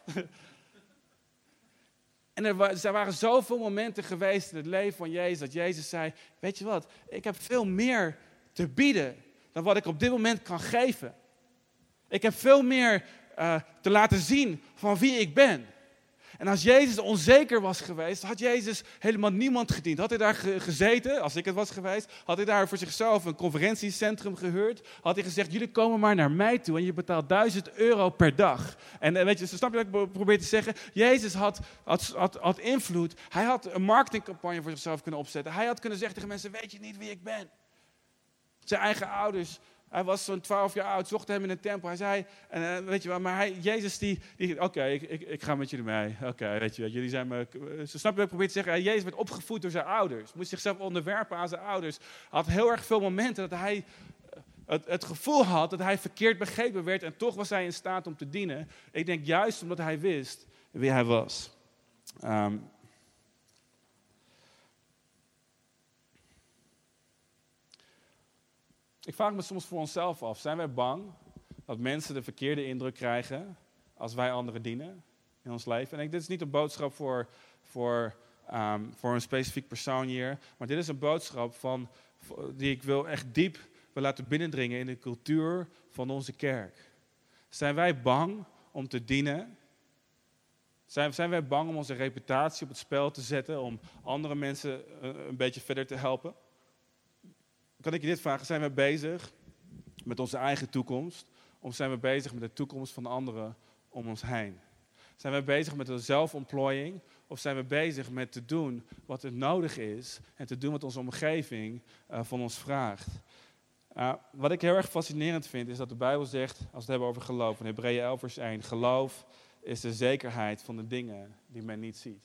En er, wa- er waren zoveel momenten geweest in het leven van Jezus, dat Jezus zei, weet je wat, ik heb veel meer te bieden dan wat ik op dit moment kan geven. Ik heb veel meer uh, te laten zien van wie ik ben. En als Jezus onzeker was geweest, had Jezus helemaal niemand gediend. Had hij daar ge- gezeten, als ik het was geweest, had hij daar voor zichzelf een conferentiecentrum gehuurd. Had hij gezegd, jullie komen maar naar mij toe en je betaalt duizend euro per dag. En uh, weet je, snap je wat ik probeer te zeggen? Jezus had, had, had, had invloed. Hij had een marketingcampagne voor zichzelf kunnen opzetten. Hij had kunnen zeggen tegen mensen, weet je niet wie ik ben? Zijn eigen ouders. Hij was zo'n twaalf jaar oud, zocht hem in een tempel. Hij zei, en, uh, weet je wel, maar hij, Jezus die, die oké, okay, ik, ik, ik ga met jullie mee. Oké, okay, weet je wel, jullie zijn me... Zo snap je wat ik probeer te zeggen? Jezus werd opgevoed door zijn ouders. Moest zichzelf onderwerpen aan zijn ouders. Hij had heel erg veel momenten dat hij het, het gevoel had dat hij verkeerd begrepen werd. En toch was hij in staat om te dienen. Ik denk juist omdat hij wist wie hij was. Um, Ik vraag me soms voor onszelf af, zijn wij bang dat mensen de verkeerde indruk krijgen als wij anderen dienen in ons leven? En ik, dit is niet een boodschap voor, voor, um, voor een specifiek persoon hier, maar dit is een boodschap van, die ik wil echt diep wil laten binnendringen in de cultuur van onze kerk. Zijn wij bang om te dienen? Zijn, zijn wij bang om onze reputatie op het spel te zetten, om andere mensen een, een beetje verder te helpen? Kan ik je dit vragen? Zijn we bezig met onze eigen toekomst? Of zijn we bezig met de toekomst van anderen om ons heen? Zijn we bezig met de zelfontplooiing? Of zijn we bezig met te doen wat er nodig is en te doen wat onze omgeving uh, van ons vraagt? Uh, wat ik heel erg fascinerend vind is dat de Bijbel zegt, als we het hebben over geloof, in Hebreeën elf vers één, geloof is de zekerheid van de dingen die men niet ziet.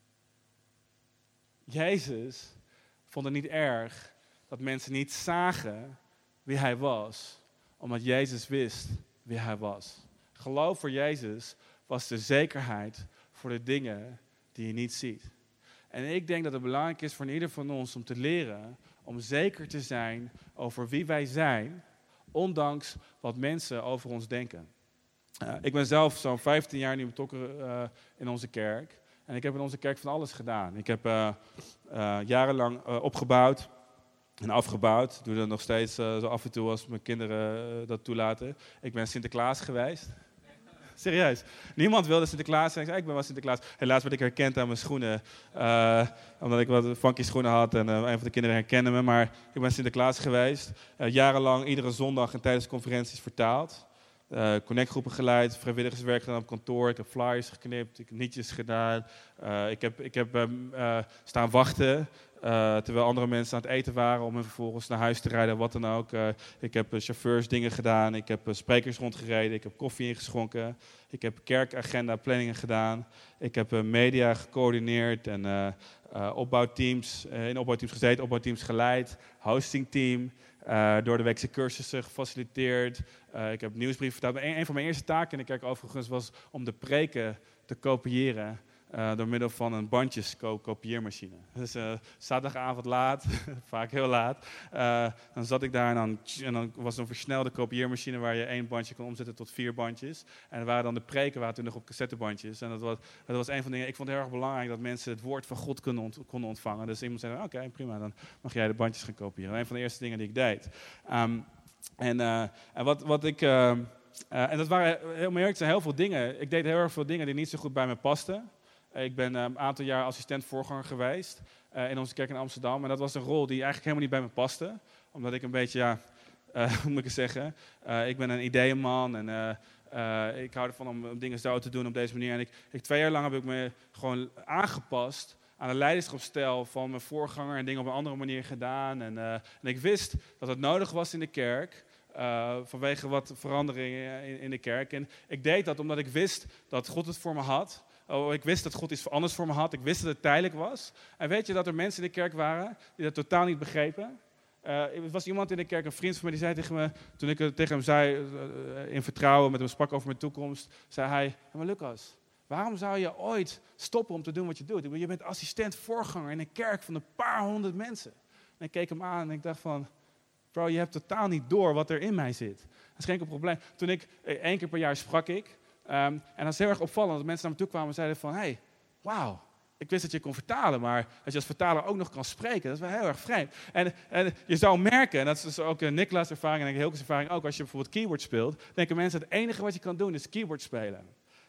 Jezus vond het niet erg dat mensen niet zagen wie hij was, omdat Jezus wist wie hij was. Geloof voor Jezus was de zekerheid voor de dingen die je niet ziet. En ik denk dat het belangrijk is voor ieder van ons om te leren om zeker te zijn over wie wij zijn, ondanks wat mensen over ons denken. Uh, ik ben zelf zo'n vijftien jaar nu betrokken uh, in onze kerk. En ik heb in onze kerk van alles gedaan. Ik heb uh, uh, jarenlang uh, opgebouwd en afgebouwd. Ik doe dat nog steeds uh, zo af en toe als mijn kinderen uh, dat toelaten. Ik ben Sinterklaas geweest. Serieus. Niemand wilde Sinterklaas zijn. Ik zei, ik ben wel Sinterklaas. Helaas werd ik herkend aan mijn schoenen. Uh, omdat ik wat funky schoenen had. En uh, een van de kinderen herkende me. Maar ik ben Sinterklaas geweest. Uh, jarenlang iedere zondag en tijdens conferenties vertaald. Uh, connectgroepen geleid. Vrijwilligerswerk gedaan op kantoor. Ik heb flyers geknipt. Ik heb nietjes gedaan. Uh, ik heb, ik heb um, uh, staan wachten. Uh, terwijl andere mensen aan het eten waren om hen vervolgens naar huis te rijden, wat dan ook. Uh, ik heb uh, chauffeurs dingen gedaan, ik heb uh, sprekers rondgereden, ik heb koffie ingeschonken. Ik heb kerkagenda planningen gedaan. Ik heb uh, media gecoördineerd en uh, uh, opbouwteams, uh, in opbouwteams gezeten, opbouwteams geleid, hostingteam, uh, door de weekse cursussen gefaciliteerd. Uh, ik heb nieuwsbrieven vertaald. Een, een van mijn eerste taken in de kerk overigens was om de preken te kopiëren. Uh, door middel van een bandjeskopieermachine. Dus uh, zaterdagavond laat, vaak heel laat, uh, dan zat ik daar en dan, en dan was er een versnelde kopieermachine waar je één bandje kon omzetten tot vier bandjes. En er waren dan de preken, waren toen nog op cassettebandjes. En dat was, dat was een van de dingen, ik vond het heel erg belangrijk dat mensen het woord van God konden, ont, konden ontvangen. Dus iemand zei, oké, okay, prima, dan mag jij de bandjes gaan kopiëren. Een van de eerste dingen die ik deed. Um, en, uh, en wat, wat ik... Uh, uh, en dat waren, heel eerlijk, zijn heel veel dingen. Ik deed heel erg veel dingen die niet zo goed bij me pasten. Ik ben uh, een aantal jaar assistent-voorganger geweest uh, in onze kerk in Amsterdam. En dat was een rol die eigenlijk helemaal niet bij me paste. Omdat ik een beetje, ja, uh, hoe moet ik het zeggen? Uh, ik ben een ideeënman en uh, uh, ik hou ervan om, om dingen zo te doen op deze manier. En ik, ik, twee jaar lang heb ik me gewoon aangepast aan de leiderschapsstijl van mijn voorganger en dingen op een andere manier gedaan. En, uh, en ik wist dat het nodig was in de kerk. Uh, vanwege wat veranderingen in, in de kerk. En ik deed dat omdat ik wist dat God het voor me had. Oh, ik wist dat God iets anders voor me had. Ik wist dat het tijdelijk was. En weet je dat er mensen in de kerk waren die dat totaal niet begrepen? Uh, er was iemand in de kerk, een vriend van mij, die zei tegen me, toen ik tegen hem zei, uh, in vertrouwen, met hem sprak over mijn toekomst, zei hij, maar Lucas, waarom zou je ooit stoppen om te doen wat je doet? Je bent assistent-voorganger in een kerk van een paar honderd mensen. En ik keek hem aan en ik dacht van, bro, je hebt totaal niet door wat er in mij zit. Dat is geen enkel probleem. Toen ik, één keer per jaar sprak ik, Um, en dat is heel erg opvallend dat mensen naar me toe kwamen en zeiden van, hey, wauw, ik wist dat je kon vertalen, maar dat je als vertaler ook nog kan spreken, dat is wel heel erg vreemd. En, en je zou merken, en dat is dus ook uh, Niklas' ervaring en Hilke's ervaring ook, als je bijvoorbeeld keyboard speelt, denken mensen het enige wat je kan doen is keyboard spelen.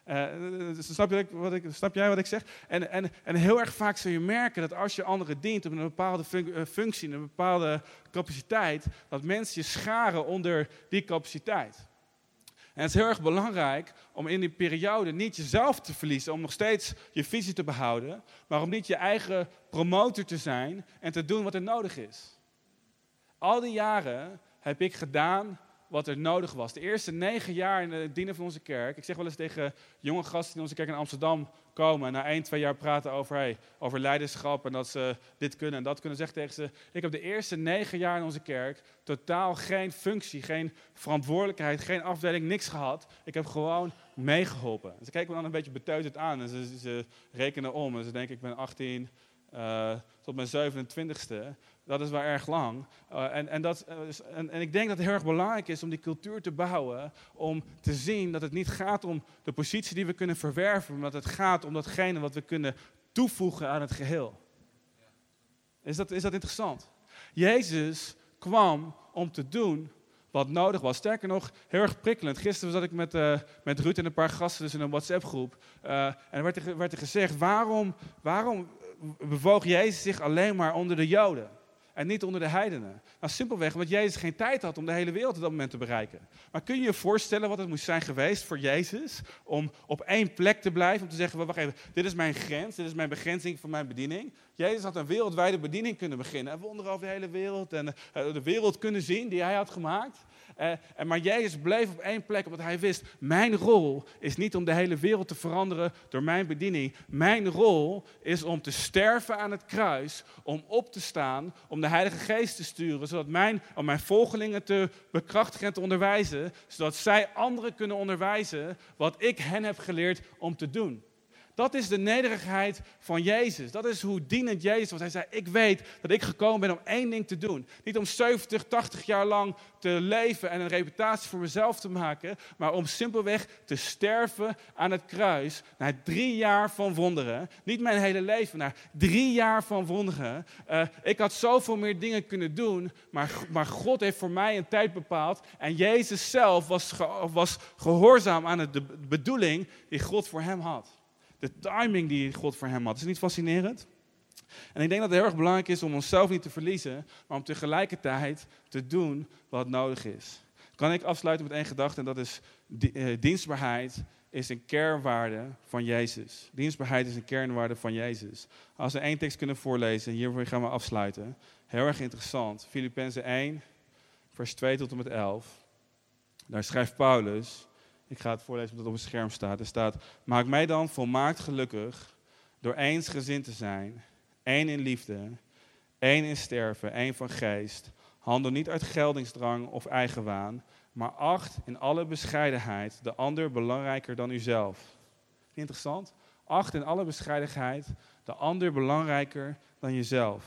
Uh, snap, je wat ik, snap jij wat ik zeg? En, en, en heel erg vaak zul je merken dat als je anderen dient op een bepaalde fun- functie, een bepaalde capaciteit, dat mensen je scharen onder die capaciteit. En het is heel erg belangrijk om in die periode niet jezelf te verliezen, om nog steeds je visie te behouden, maar om niet je eigen promotor te zijn en te doen wat er nodig is. Al die jaren heb ik gedaan wat er nodig was. De eerste negen jaar in het dienen van onze kerk. Ik zeg wel eens tegen jonge gasten die in onze kerk in Amsterdam komen en na één, twee jaar praten over, hey, over leiderschap en dat ze dit kunnen en dat kunnen. Zeg tegen ze, ik heb de eerste negen jaar in onze kerk totaal geen functie, geen verantwoordelijkheid, geen afdeling, niks gehad. Ik heb gewoon meegeholpen. Ze kijken me dan een beetje beteuterd aan en ze, ze rekenen om en ze denken ik ben achttien uh, tot mijn zevenentwintigste. Dat is wel erg lang. Uh, en, en, dat, uh, en, en ik denk dat het heel erg belangrijk is om die cultuur te bouwen. Om te zien dat het niet gaat om de positie die we kunnen verwerven. Maar dat het gaat om datgene wat we kunnen toevoegen aan het geheel. Is dat, is dat interessant? Jezus kwam om te doen wat nodig was. Sterker nog, heel erg prikkelend. Gisteren zat ik met, uh, met Ruud en een paar gasten dus in een WhatsApp-groep. Uh, en er werd er, werd er gezegd, waarom, waarom bewoog Jezus zich alleen maar onder de Joden? En niet onder de heidenen. Nou, simpelweg omdat Jezus geen tijd had om de hele wereld op dat moment te bereiken. Maar kun je je voorstellen wat het moest zijn geweest voor Jezus om op één plek te blijven, om te zeggen, wacht even, dit is mijn grens, dit is mijn begrenzing van mijn bediening. Jezus had een wereldwijde bediening kunnen beginnen. En wonderen over de hele wereld en uh, de wereld kunnen zien die hij had gemaakt. Uh, en maar Jezus bleef op één plek, omdat hij wist, mijn rol is niet om de hele wereld te veranderen door mijn bediening. Mijn rol is om te sterven aan het kruis, om op te staan, om de Heilige Geest te sturen, zodat mijn, om mijn volgelingen te bekrachtigen en te onderwijzen, zodat zij anderen kunnen onderwijzen wat ik hen heb geleerd om te doen. Dat is de nederigheid van Jezus. Dat is hoe dienend Jezus was. Hij zei, ik weet dat ik gekomen ben om één ding te doen. Niet om zeventig, tachtig jaar lang te leven en een reputatie voor mezelf te maken. Maar om simpelweg te sterven aan het kruis. Na drie jaar van wonderen. Niet mijn hele leven, maar drie jaar van wonderen. Uh, ik had zoveel meer dingen kunnen doen. Maar, maar God heeft voor mij een tijd bepaald. En Jezus zelf was, ge, was gehoorzaam aan de bedoeling die God voor hem had. De timing die God voor hem had. Is het niet fascinerend? En ik denk dat het heel erg belangrijk is om onszelf niet te verliezen, maar om tegelijkertijd te doen wat nodig is. Kan ik afsluiten met één gedachte en dat is dienstbaarheid is een kernwaarde van Jezus. Dienstbaarheid is een kernwaarde van Jezus. Als we één tekst kunnen voorlezen, hiervoor gaan we afsluiten. Heel erg interessant. Filippenzen één, vers twee tot en met elf. Daar schrijft Paulus. Ik ga het voorlezen omdat het op het scherm staat. Er staat, maak mij dan volmaakt gelukkig door eensgezind te zijn. Één in liefde, één in sterven, één van geest. Handel niet uit geldingsdrang of eigenwaan, maar acht in alle bescheidenheid de ander belangrijker dan uzelf. Interessant? Acht in alle bescheidenheid de ander belangrijker dan jezelf.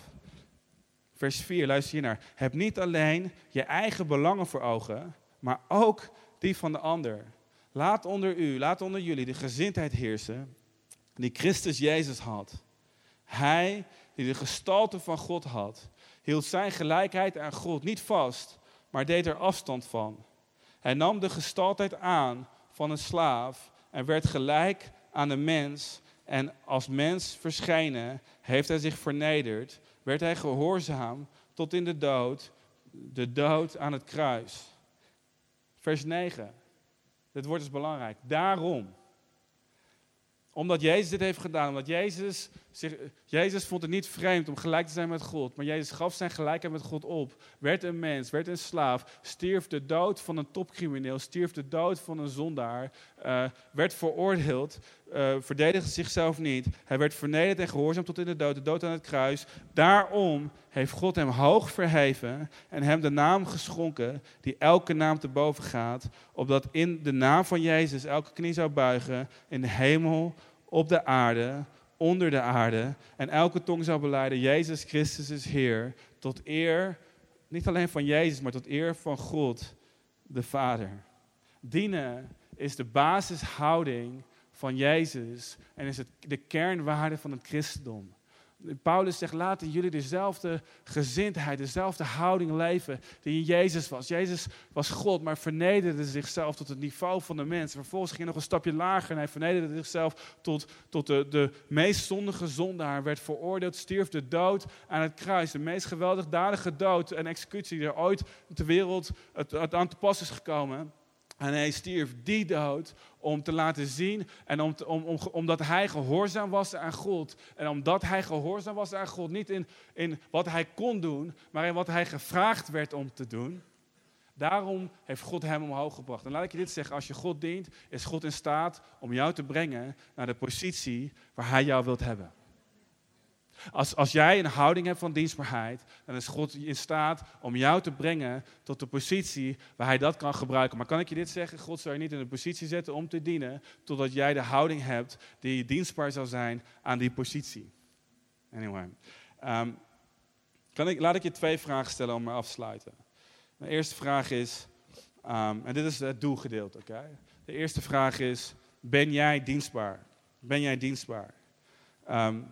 Vers vier, luister hier naar. Heb niet alleen je eigen belangen voor ogen, maar ook die van de ander. Laat onder u, laat onder jullie de gezindheid heersen die Christus Jezus had. Hij die de gestalte van God had, hield zijn gelijkheid aan God niet vast, maar deed er afstand van. Hij nam de gestaltheid aan van een slaaf en werd gelijk aan een mens. En als mens verschenen heeft hij zich vernederd, werd hij gehoorzaam tot in de dood, de dood aan het kruis. Vers negen. Dit woord is belangrijk. Daarom. Omdat Jezus dit heeft gedaan. Omdat Jezus, zich, Jezus vond het niet vreemd om gelijk te zijn met God. Maar Jezus gaf zijn gelijkheid met God op. Werd een mens, werd een slaaf. Stierf de dood van een topcrimineel. Stierf de dood van een zondaar. Uh, werd veroordeeld. Uh, verdedigde zichzelf niet. Hij werd vernederd en gehoorzaam tot in de dood. De dood aan het kruis. Daarom heeft God hem hoog verheven. En hem de naam geschonken die elke naam te boven gaat. Opdat in de naam van Jezus elke knie zou buigen. In de hemel, op de aarde, onder de aarde. En elke tong zou belijden. Jezus Christus is Heer. Tot eer, niet alleen van Jezus, maar tot eer van God, de Vader. Dienen is de basishouding van Jezus en is het de kernwaarde van het christendom. Paulus zegt, laten jullie dezelfde gezindheid, dezelfde houding leven die in Jezus was. Jezus was God, maar vernederde zichzelf tot het niveau van de mens. Vervolgens ging hij nog een stapje lager en hij vernederde zichzelf tot, tot de, de meest zondige zondaar. Werd veroordeeld, stierf de dood aan het kruis. De meest gewelddadige dood en executie die er ooit ter wereld het, het aan te pas is gekomen. En hij stierf die dood om te laten zien en om te, om, om, omdat hij gehoorzaam was aan God. En omdat hij gehoorzaam was aan God, niet in, in wat hij kon doen, maar in wat hij gevraagd werd om te doen. Daarom heeft God hem omhoog gebracht. En laat ik je dit zeggen, als je God dient, is God in staat om jou te brengen naar de positie waar hij jou wilt hebben. Als, als jij een houding hebt van dienstbaarheid, dan is God in staat om jou te brengen tot de positie waar hij dat kan gebruiken. Maar kan ik je dit zeggen? God zal je niet in de positie zetten om te dienen, totdat jij de houding hebt die dienstbaar zal zijn aan die positie. Anyway. Um, kan ik, laat ik je twee vragen stellen om me af te sluiten. De eerste vraag is, um, en dit is het doelgedeelte, oké? Okay? De eerste vraag is, ben jij dienstbaar? Ben jij dienstbaar? Um,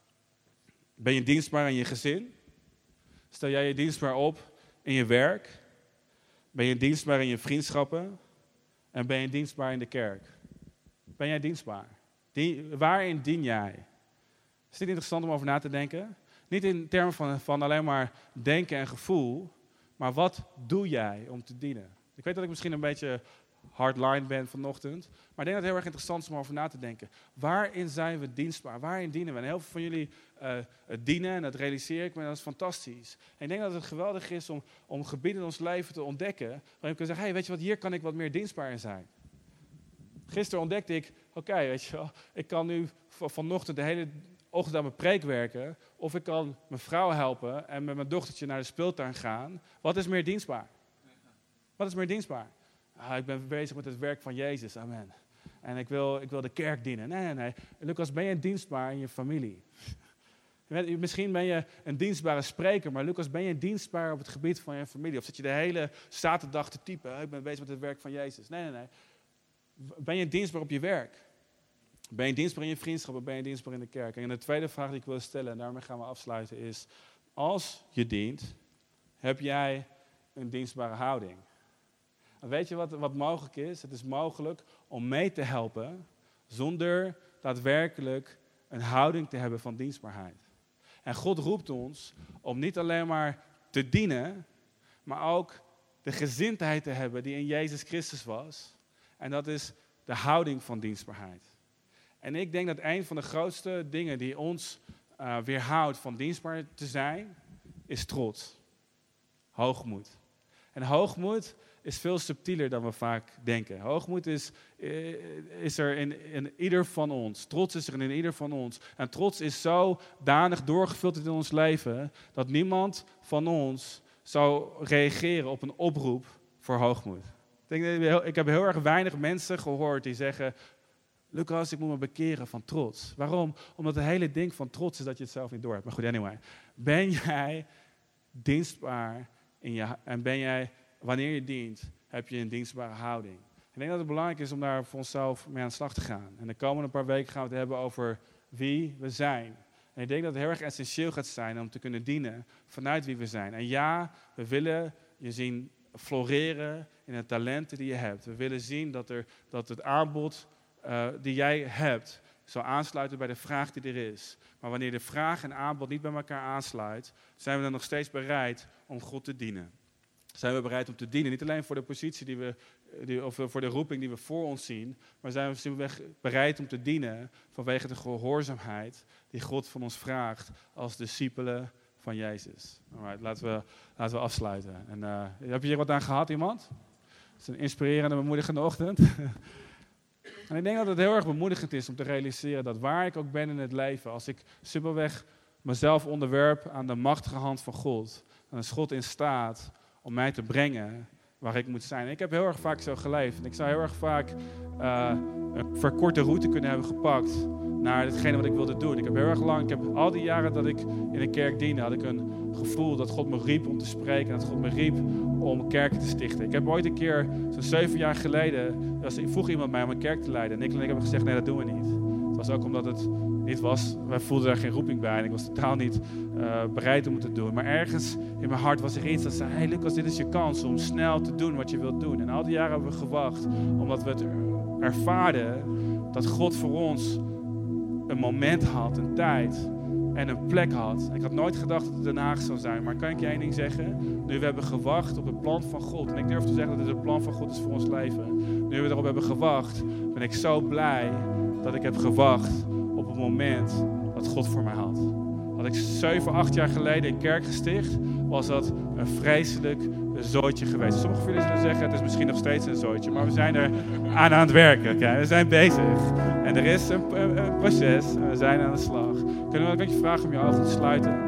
Ben je dienstbaar in je gezin? Stel jij je dienstbaar op in je werk? Ben je dienstbaar in je vriendschappen? En ben je dienstbaar in de kerk? Ben jij dienstbaar? Dien, waarin dien jij? Is dit interessant om over na te denken? Niet in termen van, van alleen maar denken en gevoel, maar wat doe jij om te dienen? Ik weet dat ik misschien een beetje hardline ben vanochtend, maar ik denk dat het heel erg interessant is om over na te denken. Waarin zijn we dienstbaar? Waarin dienen we? En heel veel van jullie uh, het dienen, en dat realiseer ik me, dat is fantastisch. En ik denk dat het geweldig is om, om gebieden in ons leven te ontdekken, waarin we kunnen zeggen, hey, weet je wat, hier kan ik wat meer dienstbaar in zijn. Gisteren ontdekte ik, oké, okay, weet je wel, ik kan nu v- vanochtend de hele ochtend aan mijn preek werken, of ik kan mijn vrouw helpen en met mijn dochtertje naar de speeltuin gaan. Wat is meer dienstbaar? Wat is meer dienstbaar? Ah, ik ben bezig met het werk van Jezus, amen. En ik wil, ik wil de kerk dienen. Nee, nee, nee. Lucas, ben je dienstbaar in je familie? Misschien ben je een dienstbare spreker, maar Lucas, ben je dienstbaar op het gebied van je familie? Of zit je de hele zaterdag te typen, ik ben bezig met het werk van Jezus? Nee, nee, nee. Ben je dienstbaar op je werk? Ben je dienstbaar in je vriendschappen? Ben je dienstbaar in de kerk? En de tweede vraag die ik wil stellen, en daarmee gaan we afsluiten, is, als je dient, heb jij een dienstbare houding? Weet je wat, wat mogelijk is? Het is mogelijk om mee te helpen zonder daadwerkelijk een houding te hebben van dienstbaarheid. En God roept ons om niet alleen maar te dienen, maar ook de gezindheid te hebben die in Jezus Christus was. En dat is de houding van dienstbaarheid. En ik denk dat een van de grootste dingen die ons uh, weerhoudt van dienstbaar te zijn, is trots. Hoogmoed. En hoogmoed is veel subtieler dan we vaak denken. Hoogmoed is, is er in, in ieder van ons. Trots is er in ieder van ons. En trots is zodanig doorgefilterd in ons leven, dat niemand van ons zou reageren op een oproep voor hoogmoed. Ik, denk, ik heb heel erg weinig mensen gehoord die zeggen, Lucas, ik moet me bekeren van trots. Waarom? Omdat het hele ding van trots is dat je het zelf niet door hebt. Maar goed, anyway. Ben jij dienstbaar in je, en ben jij, wanneer je dient, heb je een dienstbare houding. Ik denk dat het belangrijk is om daar voor onszelf mee aan de slag te gaan. En de komende paar weken gaan we het hebben over wie we zijn. En ik denk dat het heel erg essentieel gaat zijn om te kunnen dienen vanuit wie we zijn. En ja, we willen je zien floreren in de talenten die je hebt. We willen zien dat, er, dat het aanbod uh, die jij hebt zal aansluiten bij de vraag die er is. Maar wanneer de vraag en aanbod niet bij elkaar aansluit, zijn we dan nog steeds bereid om God te dienen. Zijn we bereid om te dienen, niet alleen voor de positie die we, die, of voor de roeping die we voor ons zien, maar zijn we simpelweg bereid om te dienen vanwege de gehoorzaamheid die God van ons vraagt als discipelen van Jezus. Alright, laten we, laten we afsluiten. En, uh, heb je hier wat aan gehad, iemand? Het is een inspirerende, bemoedigende ochtend. En ik denk dat het heel erg bemoedigend is om te realiseren dat waar ik ook ben in het leven, als ik simpelweg mezelf onderwerp aan de machtige hand van God, dan is God in staat om mij te brengen waar ik moet zijn. En ik heb heel erg vaak zo geleefd. En ik zou heel erg vaak uh, een verkorte route kunnen hebben gepakt naar hetgene wat ik wilde doen. Ik heb heel erg lang, ik heb al die jaren dat ik in een kerk diende, had ik een gevoel dat God me riep om te spreken. En dat God me riep om kerken te stichten. Ik heb ooit een keer, zo'n zeven jaar geleden, vroeg iemand mij om een kerk te leiden. En ik en ik heb gezegd, nee, dat doen we niet. Het was ook omdat het niet was, wij voelden daar geen roeping bij en ik was totaal niet uh, bereid om het te doen. Maar ergens in mijn hart was er iets dat zei, hey Lucas, dit is je kans om snel te doen wat je wilt doen. En al die jaren hebben we gewacht, omdat we het ervaarden dat God voor ons een moment had, een tijd en een plek had. Ik had nooit gedacht dat het Den Haag zou zijn, maar kan ik je één ding zeggen? Nu we hebben gewacht op het plan van God, en ik durf te zeggen dat dit het plan van God is voor ons leven. Nu we erop hebben gewacht, ben ik zo blij dat ik heb gewacht op het moment dat God voor mij had. Had ik zeven, acht jaar geleden een kerk gesticht, was dat een vreselijk zooitje geweest. Sommigen van jullie zullen zeggen, het is misschien nog steeds een zooitje, maar we zijn er aan aan het werken. Okay? We zijn bezig. En er is een, een, een proces en we zijn aan de slag. Kunnen we, kan ik je vragen om je ogen te sluiten?